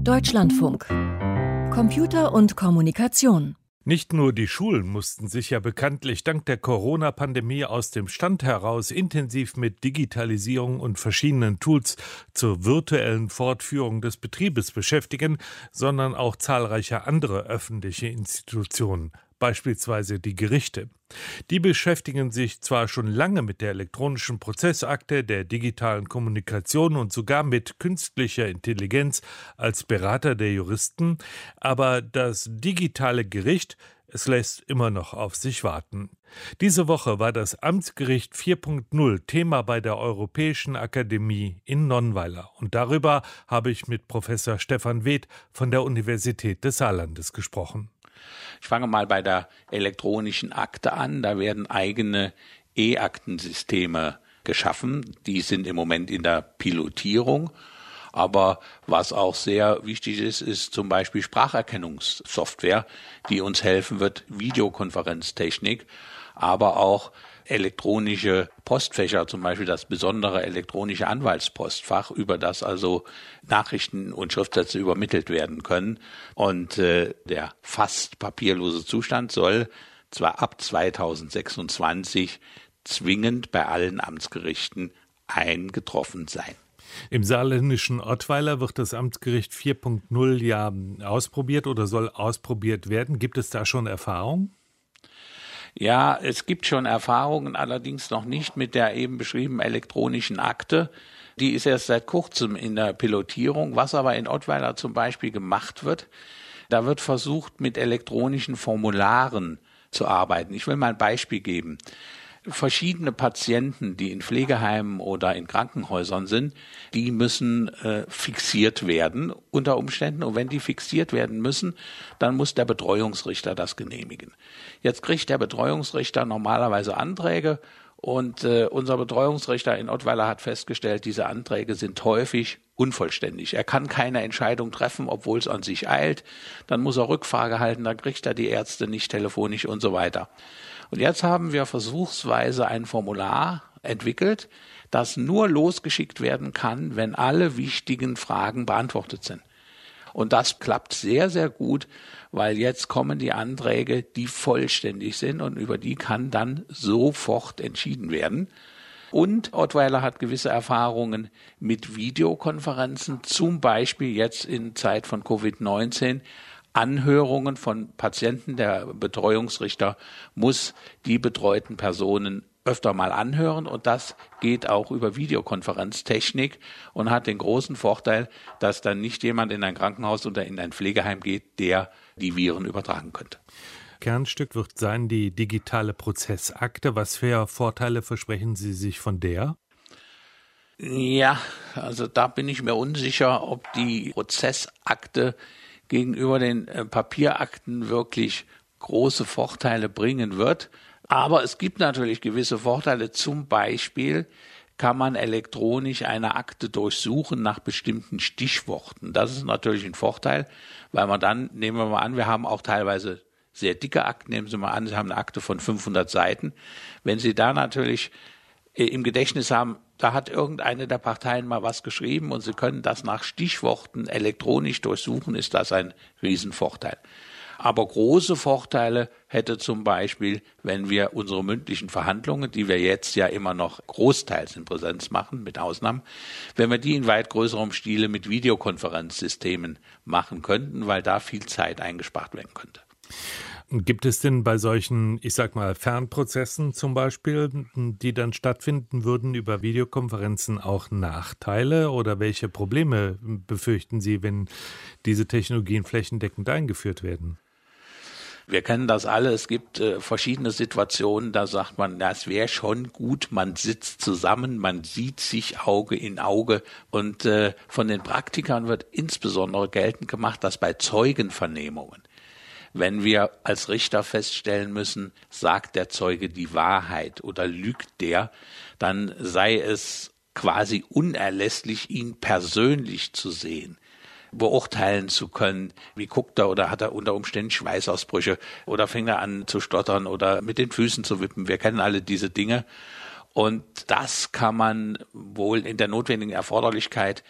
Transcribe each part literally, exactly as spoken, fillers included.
Deutschlandfunk. Computer und Kommunikation. Nicht nur die Schulen mussten sich ja bekanntlich dank der Corona-Pandemie aus dem Stand heraus intensiv mit Digitalisierung und verschiedenen Tools zur virtuellen Fortführung des Betriebes beschäftigen, sondern auch zahlreiche andere öffentliche Institutionen, beispielsweise die Gerichte. Die beschäftigen sich zwar schon lange mit der elektronischen Prozessakte, der digitalen Kommunikation und sogar mit künstlicher Intelligenz als Berater der Juristen, aber das digitale Gericht, es lässt immer noch auf sich warten. Diese Woche war das Amtsgericht vier Punkt null Thema bei der Europäischen Akademie in Nonnweiler. Und darüber habe ich mit Professor Stefan Weth von der Universität des Saarlandes gesprochen. Ich fange mal bei der elektronischen Akte an. Da werden eigene E-Aktensysteme geschaffen. Die sind im Moment in der Pilotierung. Aber was auch sehr wichtig ist, ist zum Beispiel Spracherkennungssoftware, die uns helfen wird, Videokonferenztechnik, aber auch elektronische Postfächer, zum Beispiel das besondere elektronische Anwaltspostfach, über das also Nachrichten und Schriftsätze übermittelt werden können. Und äh, der fast papierlose Zustand soll zwar ab zweitausendsechsundzwanzig zwingend bei allen Amtsgerichten eingetroffen sein. Im saarländischen Ottweiler wird das Amtsgericht vier Punkt null ja ausprobiert oder soll ausprobiert werden. Gibt es da schon Erfahrung? Ja, es gibt schon Erfahrungen, allerdings noch nicht mit der eben beschriebenen elektronischen Akte. Die ist erst seit kurzem in der Pilotierung. Was aber in Ottweiler zum Beispiel gemacht wird, da wird versucht, mit elektronischen Formularen zu arbeiten. Ich will mal ein Beispiel geben. Verschiedene Patienten, die in Pflegeheimen oder in Krankenhäusern sind, die müssen äh, fixiert werden unter Umständen. Und wenn die fixiert werden müssen, dann muss der Betreuungsrichter das genehmigen. Jetzt kriegt der Betreuungsrichter normalerweise Anträge und äh, unser Betreuungsrichter in Ottweiler hat festgestellt, diese Anträge sind häufig unvollständig. Er kann keine Entscheidung treffen, obwohl es an sich eilt. Dann muss er Rückfrage halten, dann kriegt er die Ärzte nicht telefonisch und so weiter. Und jetzt haben wir versuchsweise ein Formular entwickelt, das nur losgeschickt werden kann, wenn alle wichtigen Fragen beantwortet sind. Und das klappt sehr, sehr gut, weil jetzt kommen die Anträge, die vollständig sind und über die kann dann sofort entschieden werden. Und Ottweiler hat gewisse Erfahrungen mit Videokonferenzen, zum Beispiel jetzt in Zeit von Covid neunzehn, Anhörungen von Patienten. Der Betreuungsrichter muss die betreuten Personen öfter mal anhören und das geht auch über Videokonferenztechnik und hat den großen Vorteil, dass dann nicht jemand in ein Krankenhaus oder in ein Pflegeheim geht, der die Viren übertragen könnte. Kernstück wird sein die digitale Prozessakte. Was für Vorteile versprechen Sie sich von der? Ja, also da bin ich mir unsicher, ob die Prozessakte gegenüber den äh, Papierakten wirklich große Vorteile bringen wird. Aber es gibt natürlich gewisse Vorteile. Zum Beispiel kann man elektronisch eine Akte durchsuchen nach bestimmten Stichworten. Das ist natürlich ein Vorteil, weil man dann, nehmen wir mal an, wir haben auch teilweise sehr dicke Akten. Nehmen Sie mal an, Sie haben eine Akte von fünfhundert Seiten. Wenn Sie da natürlich äh, im Gedächtnis haben, da hat irgendeine der Parteien mal was geschrieben und Sie können das nach Stichworten elektronisch durchsuchen, ist das ein Riesenvorteil. Aber große Vorteile hätte zum Beispiel, wenn wir unsere mündlichen Verhandlungen, die wir jetzt ja immer noch großteils in Präsenz machen, mit Ausnahmen, wenn wir die in weit größerem Stile mit Videokonferenzsystemen machen könnten, weil da viel Zeit eingespart werden könnte. Gibt es denn bei solchen, ich sag mal, Fernprozessen zum Beispiel, die dann stattfinden würden über Videokonferenzen, auch Nachteile oder welche Probleme befürchten Sie, wenn diese Technologien flächendeckend eingeführt werden? Wir kennen das alle. Es gibt äh, verschiedene Situationen, da sagt man, na, es wäre schon gut, man sitzt zusammen, man sieht sich Auge in Auge. Und äh, von den Praktikern wird insbesondere geltend gemacht, dass bei Zeugenvernehmungen, wenn wir als Richter feststellen müssen, sagt der Zeuge die Wahrheit oder lügt der, dann sei es quasi unerlässlich, ihn persönlich zu sehen, beurteilen zu können, wie guckt er oder hat er unter Umständen Schweißausbrüche oder fängt er an zu stottern oder mit den Füßen zu wippen. Wir kennen alle diese Dinge und das kann man wohl in der notwendigen Erforderlichkeit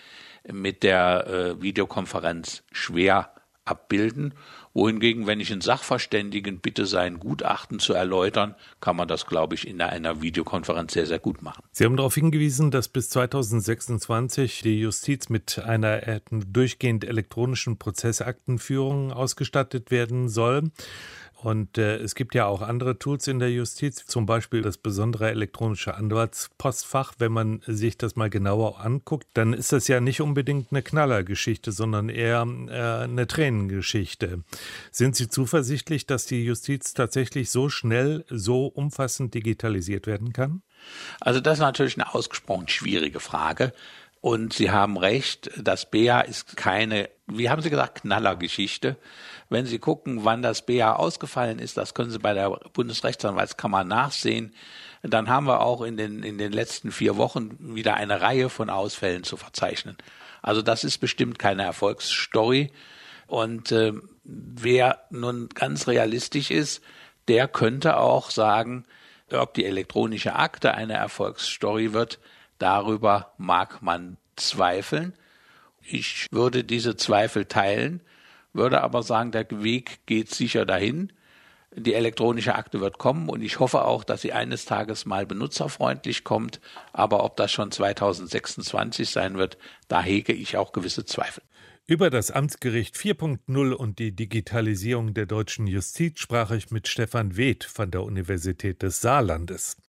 mit der äh, Videokonferenz schwer abbilden. Wohingegen, wenn ich einen Sachverständigen bitte, sein Gutachten zu erläutern, kann man das, glaube ich, in einer Videokonferenz sehr, sehr gut machen. Sie haben darauf hingewiesen, dass bis zweitausendsechsundzwanzig die Justiz mit einer äh, durchgehend elektronischen Prozessaktenführung ausgestattet werden soll. Und äh, es gibt ja auch andere Tools in der Justiz, zum Beispiel das besondere elektronische Anwaltspostfach. Wenn man sich das mal genauer anguckt, dann ist das ja nicht unbedingt eine Knallergeschichte, sondern eher äh, eine Tränengeschichte. Sind Sie zuversichtlich, dass die Justiz tatsächlich so schnell, so umfassend digitalisiert werden kann? Also das ist natürlich eine ausgesprochen schwierige Frage. Und Sie haben recht, das B A ist keine, wie haben Sie gesagt, Knallergeschichte. Wenn Sie gucken, wann das B A ausgefallen ist, das können Sie bei der Bundesrechtsanwaltskammer nachsehen. Dann haben wir auch in den, in den letzten vier Wochen wieder eine Reihe von Ausfällen zu verzeichnen. Also das ist bestimmt keine Erfolgsstory. Und äh, wer nun ganz realistisch ist, der könnte auch sagen, ob die elektronische Akte eine Erfolgsstory wird. Darüber mag man zweifeln. Ich würde diese Zweifel teilen, würde aber sagen, der Weg geht sicher dahin. Die elektronische Akte wird kommen und ich hoffe auch, dass sie eines Tages mal benutzerfreundlich kommt. Aber ob das schon zweitausendsechsundzwanzig sein wird, da hege ich auch gewisse Zweifel. Über das Amtsgericht vier Punkt null und die Digitalisierung der deutschen Justiz sprach ich mit Stefan Weth von der Universität des Saarlandes.